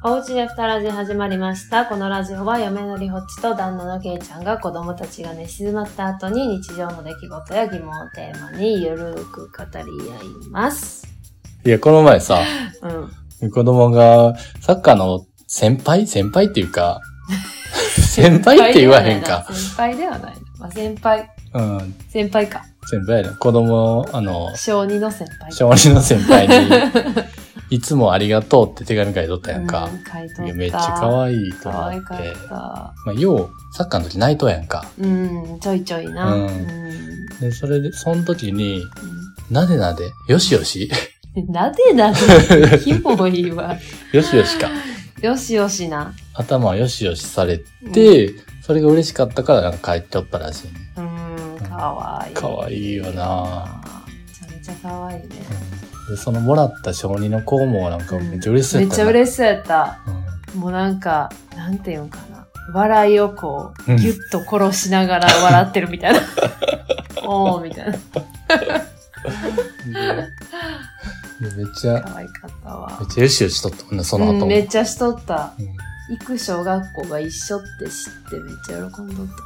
おうちでふたラジ始まりました。このラジオは嫁のりほっちと旦那のけいちゃんが子供たちが寝静まった後に日常の出来事や疑問をテーマにゆるーく語り合います。 いや、この前さ、子供がサッカーの先輩っていうか、先輩って言わへんか。 先輩ではない。まあ、先輩。先輩か。 先輩やな。子供、 小2の先輩。 小2の先輩に、いつもありがとうって手紙書いとったやんか。 書いとった。 いや、めっちゃ可愛いと思って。 可愛かった。 まあ、よう、サッカーの時泣いとやんか。 ちょいちょいな。 で、それで、その時に、なでなで、よしよしなでなで、キモいわ。 よしよしか。 よしよしな。 頭をよしよしされて、それが嬉しかったからなんか帰っちゃったらしいね。 かわいい。 かわいいよな。 めちゃめちゃかわいいね。 で、そのもらった小児の子もなんかめっちゃ嬉しそうやった。 めっちゃ嬉しそうやった。もうなんか、なんていうんかな。笑いをこう、ギュッと殺しながら笑ってるみたいな。おー、みたいな。 めっちゃ、 可愛かったわ。 めっちゃよしよしとったもんね、その後も。 めっちゃしとった。行く小学校が一緒って知ってめっちゃ喜んどった。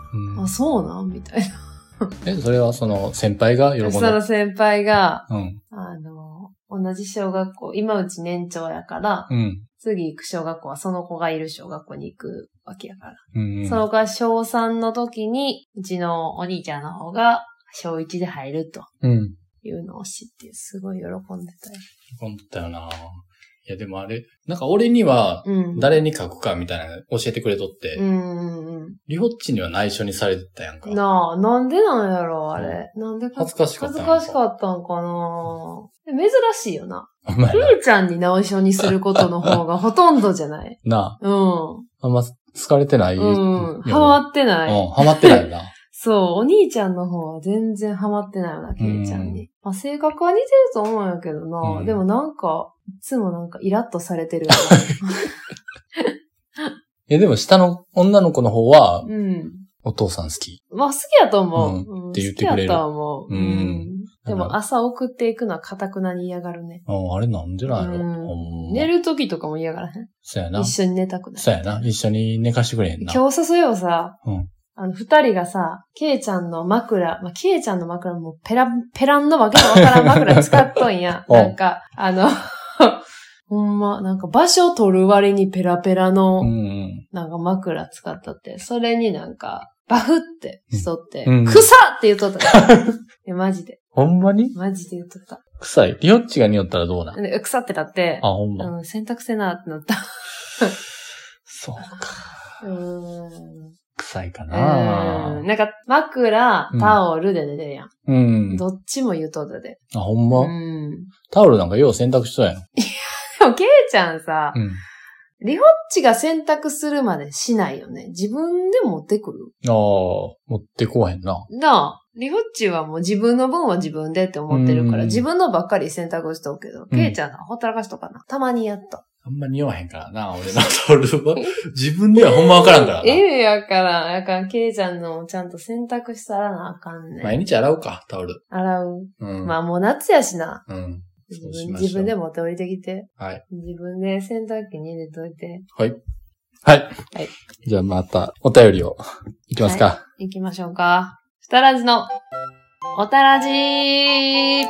あ、そうなんみたいな。 それはその先輩が喜んだ。 その先輩が、同じ小学校、今うち年長やから、次行く小学校はその子がいる小学校に行くわけやから。その子が小3の時に、うちのお兄ちゃんの方が小1で入ると。いうのを知って、すごい喜んでたよ。 喜んでたよな。いやでもあれ、なんか俺には誰に書くかみたいなの教えてくれとって、リホッチには内緒にされてたやんか。 なんでなんやろあれ。なんで恥ずかしかったんかな珍しいよな。ケイちゃんに内緒にすることの方がほとんどじゃないなあ。あんま好かれてない。 ハマってない。 ハマってないよな。 そう、お兄ちゃんの方は全然ハマってないよな、ケイちゃんに。まあ、性格は似てると思うんやけどな。でもなんか、いつもなんかイラッとされてるよな。でも下の女の子の方は、お父さん好き。 まあ好きやと思う。 って言ってくれる。 好きやと思う。でも朝送っていくのは固くなに嫌がるね。 あれなんでなんやろ。 寝る時とかも嫌がらへん。 そうやな。 一緒に寝たくない。 そうやな。一緒に寝かしてくれへんな。 今日誘いをさ、二人がさ、ケイちゃんの枕、ケイちゃんの枕もペランのわけのわからん枕使っとんや。なんか、ほんま、なんか場所取る割にペラペラの、なんか枕使っとって、それになんか、バフってしとって、臭って言っとったから。マジで。 ほんまに？ マジで言っとった。 臭い。リオッチが匂ったらどうな？ 臭ってなって、 ほんま。 洗濯せなってなった。 そうか。臭いかな。 なんか、枕、タオルで寝てるやん。どっちも言うとったで。 ほんま？タオルなんかよう洗濯しそうやん。 でも、ケイちゃんさ、リホッチが洗濯するまでしないよね。自分で持ってくる？ 持ってこへんな。 リホッチはもう自分の分は自分でって思ってるから、自分のばっかり洗濯しとくけど、ケイちゃんはほったらかしとかな。たまにやっと。 あんま似合わへんからな、俺のタオルは。自分ではほんまわからんからな。 やからん、ケイちゃんのちゃんと洗濯したらなあかんね。 毎日洗うか、タオル。 洗う。まあもう夏やしな。自分で持って降りてきて。 はい。 自分で洗濯機に入れといて。 はい。はい。じゃあまたお便りをいきますか。 行きましょうか。ふたらじのおたらじー。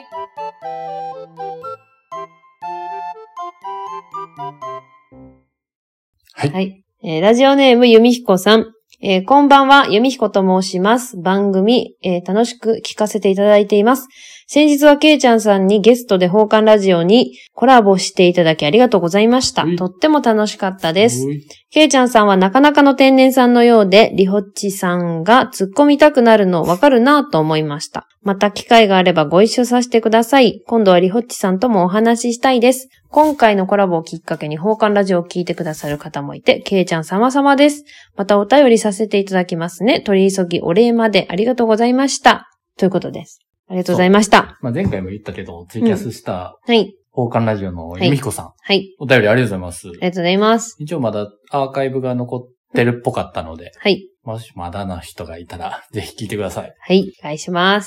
はい。ラジオネームゆみひこさん。こんばんは、ゆみひこと申します。番組、楽しく聞かせていただいています。先日はけいちゃんさんにゲストで放課ラジオにコラボしていただきありがとうございました。とっても楽しかったです。けいちゃんさんはなかなかの天然さんのようで、りほっちさんが突っ込みたくなるのわかるなぁと思いました。また機会があればご一緒させてください。今度はりほっちさんともお話ししたいです。今回のコラボをきっかけに放課ラジオを聞いてくださる方もいて、けいちゃん様々です。またお便りさせていただきますね。取り急ぎお礼までありがとうございました。ということです。ありがとうございました。 前回も言ったけど、ツイキャスした、放課ラジオのゆみひこさん。お便りありがとうございます。 ありがとうございます。 一応まだアーカイブが残ってるっぽかったので、もしまだの人がいたら、ぜひ聞いてください。 はい、お願いします。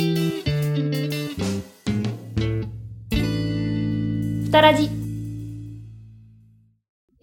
ふたらじ。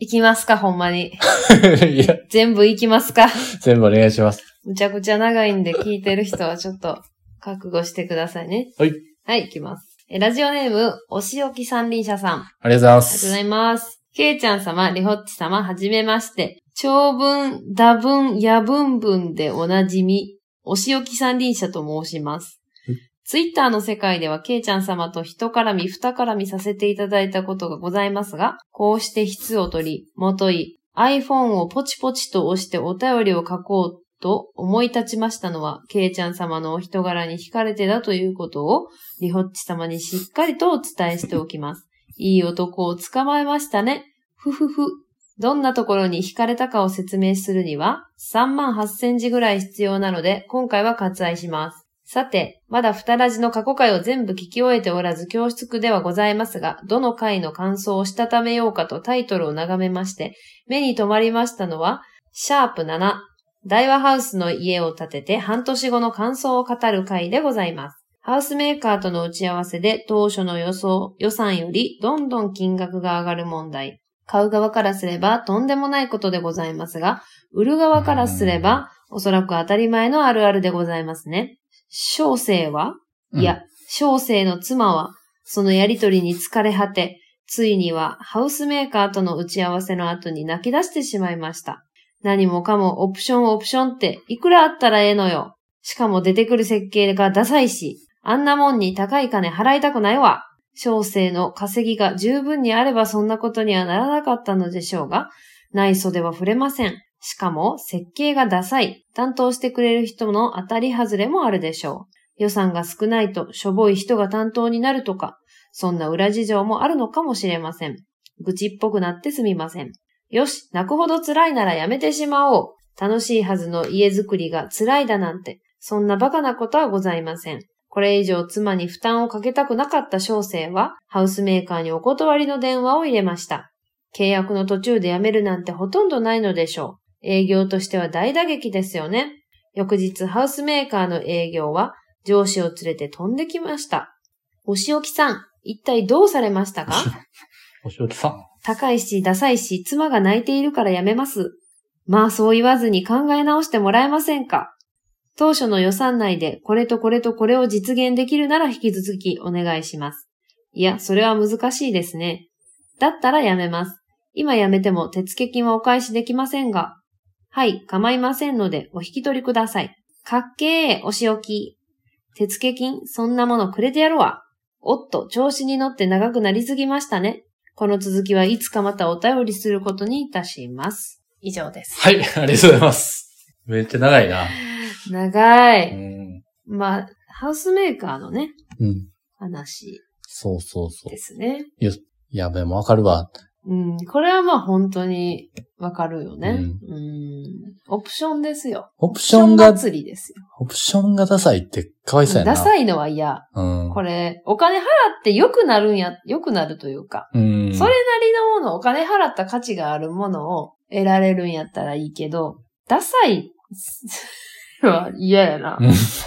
きますか、ほんまに。 いや、 全部行きますか。 全部お願いします。 むちゃくちゃ長いんで聞いてる人はちょっと覚悟してくださいね。 はい。 はい、行きます。ラジオネーム、おしおき三輪車さん。 ありがとうございまありがとうごす。 ざいます。けいちゃん様、りほっち様、はじめまして。長文、多文、野文文でおなじみ、おしおき三輪車と申します。ツイッターの世界ではけいちゃん様と一絡み二絡みさせていただいたことがございますが、こうして筆を取り、もとい、iPhone をポチポチと押してお便りを書こうと思い立ちましたのは、けいちゃん様のお人柄に惹かれてだということを、りほっち様にしっかりとお伝えしておきます。いい男を捕まえましたね。ふふふ。どんなところに惹かれたかを説明するには、38,000字ぐらい必要なので、今回は割愛します。さて、まだ二ラジの過去回を全部聞き終えておらず恐縮ではございますが、どの回の感想をしたためようかとタイトルを眺めまして、目に留まりましたのは、#7、大和ハウスの家を建てて半年後の感想を語る回でございます。ハウスメーカーとの打ち合わせで当初の予算よりどんどん金額が上がる問題。買う側からすればとんでもないことでございますが、売る側からすればおそらく当たり前のあるあるでございますね。小生は、いや、小生の妻は、そのやりとりに疲れ果て、ついにはハウスメーカーとの打ち合わせの後に泣き出してしまいました。何もかもオプションっていくらあったらええのよ。しかも出てくる設計がダサいし、あんなもんに高い金払いたくないわ。小生の稼ぎが十分にあればそんなことにはならなかったのでしょうが、内装では触れません。しかも、設計がダサい。担当してくれる人の当たり外れもあるでしょう。予算が少ないと、しょぼい人が担当になるとか、そんな裏事情もあるのかもしれません。愚痴っぽくなってすみません。よし、泣くほど辛いならやめてしまおう。楽しいはずの家づくりが辛いだなんて、そんなバカなことはございません。これ以上妻に負担をかけたくなかった小生は、ハウスメーカーにお断りの電話を入れました。契約の途中で辞めるなんてほとんどないのでしょう。営業としては大打撃ですよね。翌日、ハウスメーカーの営業は上司を連れて飛んできました。おしおきさん、一体どうされましたか？ おしおきさん。 高いし、ダサいし、妻が泣いているから辞めます。まあそう言わずに考え直してもらえませんか？当初の予算内でこれとこれとこれを実現できるなら引き続きお願いします。いや、それは難しいですね。だったら辞めます。今辞めても手付金はお返しできませんが。はい、構いませんのでお引き取りください。かっけー、お仕置き。手付金、そんなものくれてやるわ。おっと、調子に乗って長くなりすぎましたね。この続きはいつかまたお便りすることにいたします。以上です。 はい、ありがとうございます。めっちゃ長いな。 長い。まあ、ハウスメーカーのね、話。 そうそうそう。 ですね。 いや、でもわかるわ。 これはまあ本当にわかるよね。オプションですよ。 オプションが、 祭りですよ。 オプションがダサいってかわいそうやな。 ダサいのは嫌。これ、お金払って良くなるというか、それなりのもの、お金払った価値があるものを得られるんやったらいいけど、ダサいは嫌やな。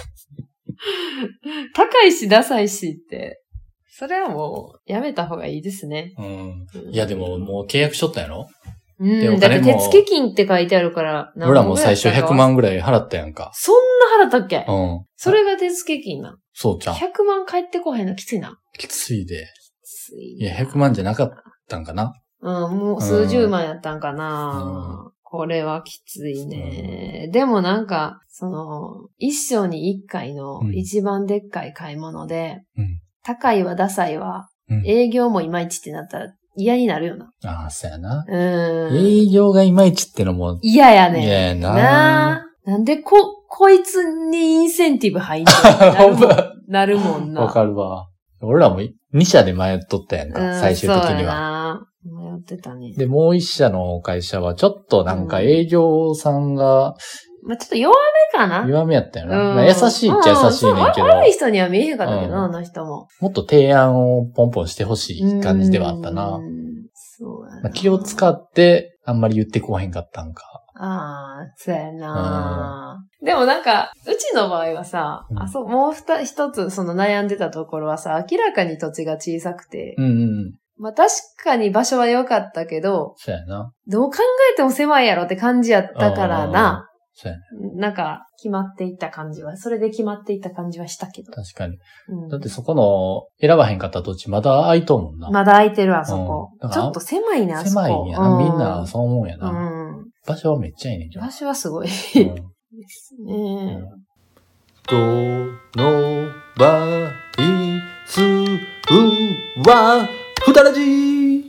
高いしダサいしって、それはもうやめた方がいいですね。 いやでももう契約しとったやろ？ だって手付金って書いてあるから。 俺らも最初100万ぐらい払ったやんか。 そんな払ったっけ？それが手付金な。 そうちゃん。 100万返ってこへんのきついな。 きついで。いや、100万じゃなかったんかな？ もう数十万やったんかな。これはきついね。でもなんか、一生に一回の一番でっかい買い物で、高いわダサいわ、営業もいまいちってなったら嫌になるよな。 ああ、そうやな。営業がいまいちってのも嫌やね。 嫌やな。 なんでこいつにインセンティブ入んのなるもんな。 わかるわ。俺らも2社で迷っとったやんか、最終的には。 迷ってたね。 で、もう1社の会社はちょっとなんか営業さんが、 まあ、ちょっと弱めかな？ 弱めやったよな。優しいっちゃ優しいねんけど。 悪い人には見えへんかったけど、あの人も。 もっと提案をポンポンしてほしい感じではあったな。 そうやな。 まあ、気を使ってあんまり言ってこへんかったんか。 ああ、そうやな。でもなんか、うちの場合はさ、もう一つその悩んでたところはさ、明らかに土地が小さくて、 まあ確かに場所は良かったけど、 そうやな。 どう考えても狭いやろって感じやったからな。 そうやな。 なんか、決まっていった感じは、それで決まっていった感じはしたけど。 確かに。だってそこの選ばへんかった土地まだ空いとんもんな。 まだ空いてるあそこ。ちょっと狭いな、あそこ。 狭いんやな。みんなそう思うんやな。場所はめっちゃいいねんけど。 場所はすごい。ですね。 このバイスは、ふたらじ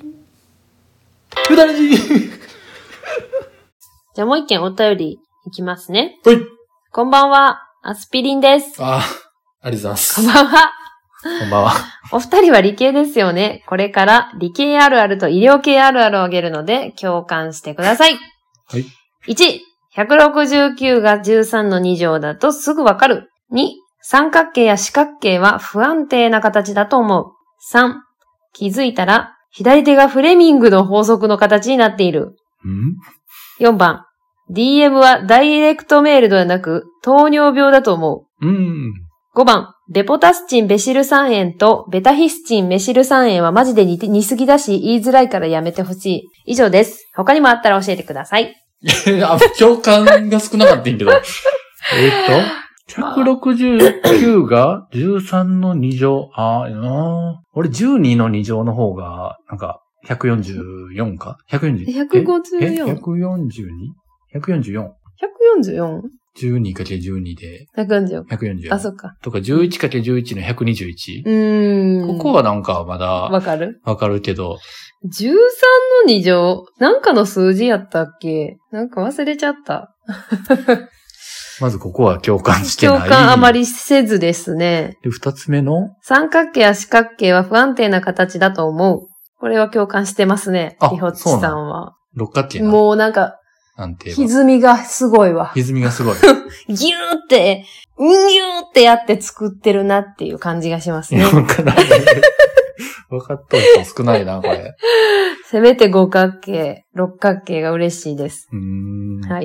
じゃあもう一件お便りいきますね。 はい。 こんばんは、アスピリンです。 ありがとうございます。 こんばんは。 こんばんは。 お二人は理系ですよね。これから理系あるあると医療系あるあるをあげるので共感してください。 はい。 1、169が13の2乗だとすぐわかる。2、三角形や四角形は不安定な形だと思う。3、気づいたら左手がフレミングの法則の形になっている。4番、DM はダイレクトメールではなく糖尿病だと思う。5番、ベポタスチンベシル酸塩とベタヒスチンメシル酸塩はマジで似すぎだし言いづらいからやめてほしい。以上です。他にもあったら教えてください。 共感が少なかったんけど。169が13の2乗。俺12の2乗の方が、なんか、144か ?140。 154。 142?144。 144? 12×12 で。 144。 144。 あ、そっか。 とか 11×11 の121。ここはなんかまだ。わかるけど。 13の2乗なんかの数字やったっけなんか忘れちゃった。 まずここは共感してない。 共感あまりせずですね。 で、二つ目の三角形や四角形は不安定な形だと思う。これは共感してますね。リホッチさんは。 六角形もうなんか、歪みがすごいわ。 歪みがすごい。 ギューって、ギューってやって作ってるなっていう感じがしますね。 わかった人少ないな、これ。 せめて五角形、六角形が嬉しいです。はい。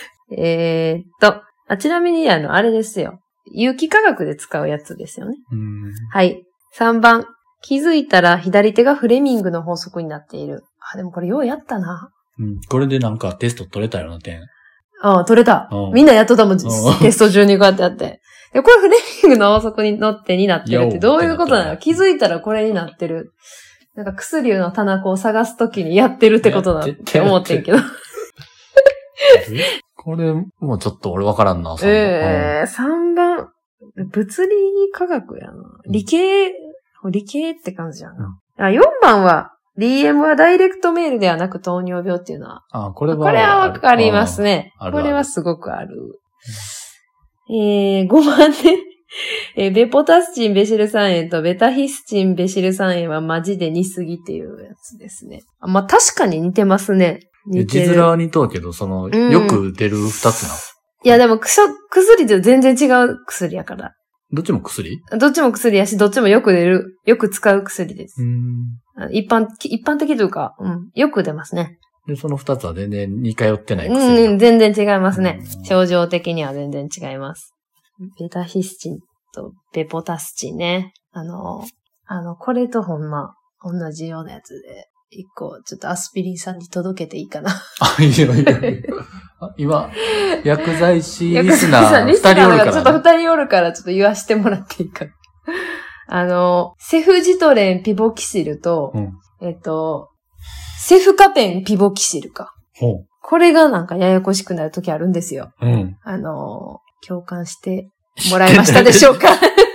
ちなみにあれですよ。有機化学で使うやつですよね。はい。3番。気づいたら左手がフレミングの法則になっている。でもこれようやったな。 これでなんかテスト取れたような点。 取れた。みんなやっとったもん、テスト中にこうやってやって。で、これフレミングの法則に乗ってになってるってどういうことなの？気づいたらこれになってる。なんか薬の棚を探すときにやってるってことだって思ってんけど。 これ、もうちょっと俺わからんな、 3番。物理科学やな。理系って感じやな。4番は、DM はダイレクトメールではなく糖尿病っていうのは。これはわかりますね。これはすごくある。5番ね。ベポタスチンベシル酸塩とベタヒスチンベシル酸塩はマジで似すぎっていうやつですね。確かに似てますね。 字面は似とうけど、よく出る二つなの。 いやでも薬と全然違う薬やから。 どっちも薬？ どっちも薬やし、どっちもよく使う薬です。一般的というか、よく出ますね。 で、その二つは全然似通ってない薬。 全然違いますね。症状的には全然違います。ベタヒスチンとベポタスチンね。これとほんま、同じようなやつで。一個、ちょっとアスピリンさんに届けていいかな。 いいよ。今、薬剤師リスナー2人おるから、ね。 ちょっと2人おるから、ちょっと言わしてもらっていいかな。セフジトレンピボキシルと、セフカペンピボキシルか。これがなんかややこしくなるときあるんですよ。共感してもらえましたでしょうか？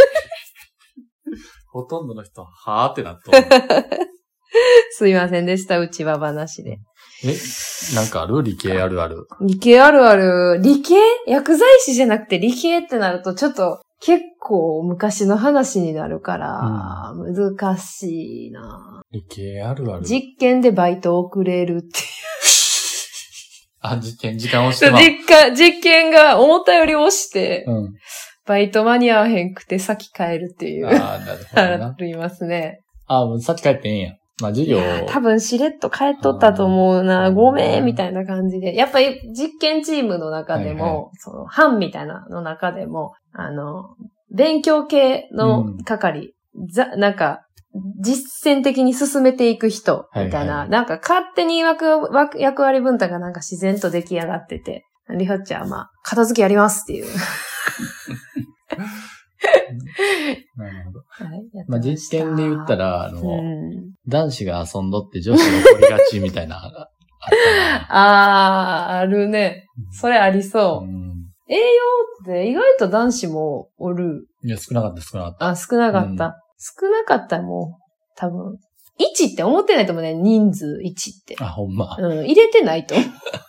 ほとんどの人、はーってなっと。 すいませんでした、うちは話で。 なんかある？理系あるある。 理系あるある。理系？薬剤師じゃなくて理系ってなるとちょっと結構昔の話になるから、難しいな。 理系あるある。 実験でバイト遅れるっていう。 時間押してます。 実験が思ったより押して、バイト間に合わへんくて先帰るっていう。なるほどな。ありますね。 もう先帰っていいんや。授業。 多分しれっと帰っとったと思うな。ごめんみたいな感じで。やっぱり実験チームの中でも、班みたいなの中でも、勉強系の係、なんか、 実践的に進めていく人、みたいな、なんか勝手に役割分担がなんか自然と出来上がってて、りほっちゃんはまあ、片付けやりますっていう。 なるほど。 はい、 まあ実験で言ったら、男子が遊んどって女子が怒りがちみたいな、あったな。 あるね。それありそう。栄養って意外と男子もおる。 いや、少なかった。 少なかった。少なかったらもう、多分、1って思ってないと思うね。人数1って。 あ、ほんま。 入れてないと思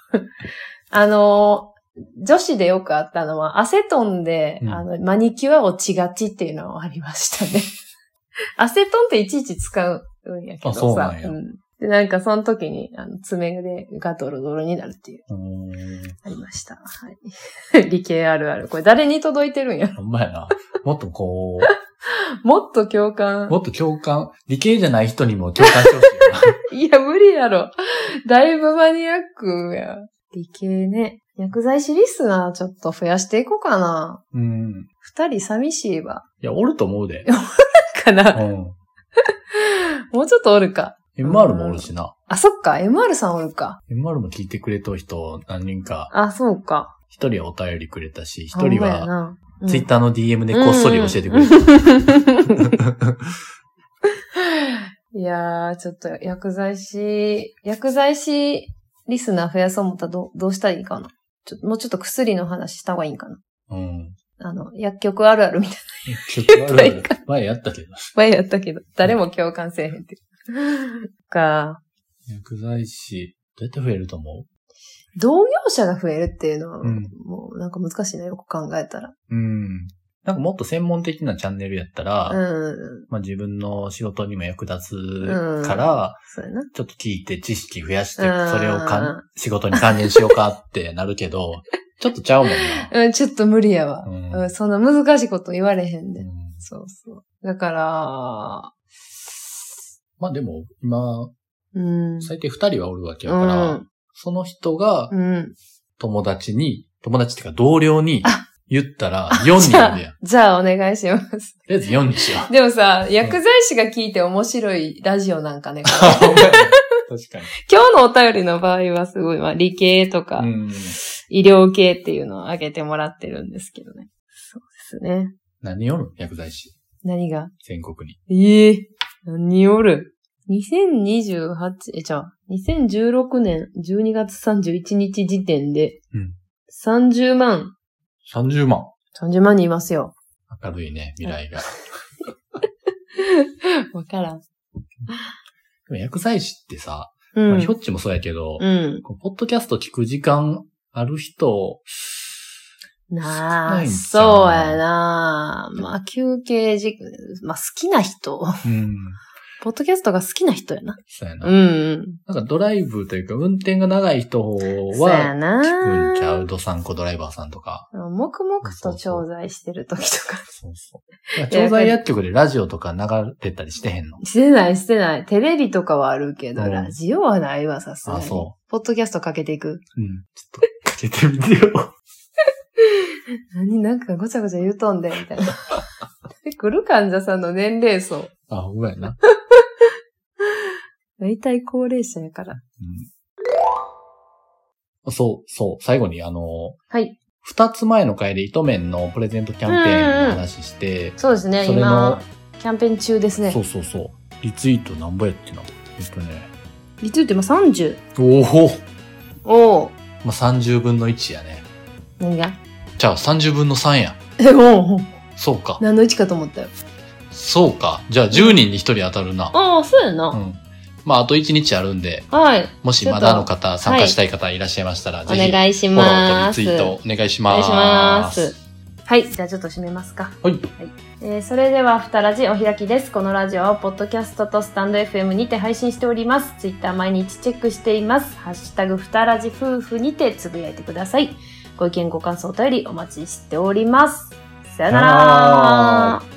う。女子でよくあったのは、アセトンで、マニキュア落ちがちっていうのがありましたね。アセトンっていちいち使うんやけどさ。 そうなんや。 で、なんかその時に、爪がドロドロになるっていう。ありました。はい。理系あるある。これ誰に届いてるんや。 ほんまやな。もっとこう。もっと共感。 理系じゃない人にも共感してほしいな。いや、無理やろ。だいぶマニアックや。理系ね。薬剤師リスナーちょっと増やしていこうかな。2人寂しいわ。 いや、おると思うで。 おるかな。もうちょっとおるか。 MR もおるしな。 あ、そっか。MR さんおるか。 MR も聞いてくれとる人何人か。 あ、そうか。 一人はお便りくれたし、一人は、ツイッターの DM でこっそり教えてくれた。 いやー、ちょっと薬剤師リスナー増やそう思ったらどうしたらいいかな。もうちょっと薬の話した方がいいんかな。薬局あるあるみたいな。 薬局あるある。前やったけど。誰も共感せえへんっていう。 薬剤師、どうやって増えると思う？ 同業者が増えるっていうのは、もうなんか難しいな、よく考えたら。 なんかもっと専門的なチャンネルやったら、まあ自分の仕事にも役立つから、ちょっと聞いて知識増やして、それを仕事に還元しようかってなるけど、ちょっとちゃうもんな。ちょっと無理やわ。そんな難しいこと言われへんで。そうそう。だから、 まあでも、今、最低2人はおるわけやから、その人が、友達っていうか同僚に言ったら4人いるやん。 じゃあお願いします。 とりあえず4にしよう。 でもさ、薬剤師が聞いて面白いラジオなんかね。 確かに。 今日のお便りの場合はすごい、まあ理系とか、医療系っていうのを挙げてもらってるんですけどね。そうですね。 何おる薬剤師。 何が全国に。 何おる2016年12月31日時点で、30万。 30万。 30万人いますよ。 明るいね、未来が。 わからん。 でも薬剤師ってさ、ひょっちもそうやけど、ポッドキャスト聞く時間ある人、 そうやな。まあ、休憩まあ、好きな人。ポッドキャストが好きな人やな。 そうやな。なんかドライブというか運転が長い人は、聞くんちゃう？ドサンコドライバーさんとか。 黙々と調剤してる時とか。 そう。調剤薬局でラジオとか流れたりしてへんの？ してない。テレビとかはあるけど、ラジオはないわ、さすがに。そう。ポッドキャストかけていく？ ちょっとかけてみてよ。 なんかごちゃごちゃ言うとんで、みたいな。来る患者さんの年齢層。 あ、ほんまやな。 大体高齢者やから。 そう。最後にはい。 2つ前の回で糸面のプレゼントキャンペーンの話して、 そうですね、今、キャンペーン中ですね。 そう。リツイートなんぼやってな。 リツイート今30。 おー。まあ、30分の1やね。 何が？ じゃあ30分の3や。そうか。 何の1かと思ったよ。 そうか。じゃあ10人に1人当たるな。 そうやな。 まあ、あと1日あるんで、もしまだの方、参加したい方いらっしゃいましたら、ぜひ、お願いします。フォローとリツイートお願いします。 はい。じゃあちょっと締めますか。 はい。 それでは、ふたラジお開きです。このラジオは、ポッドキャストとスタンド FM にて配信しております。ツイッター毎日チェックしています。ハッシュタグふたラジ夫婦にてつぶやいてください。ご意見ご感想お便りお待ちしております。さよなら。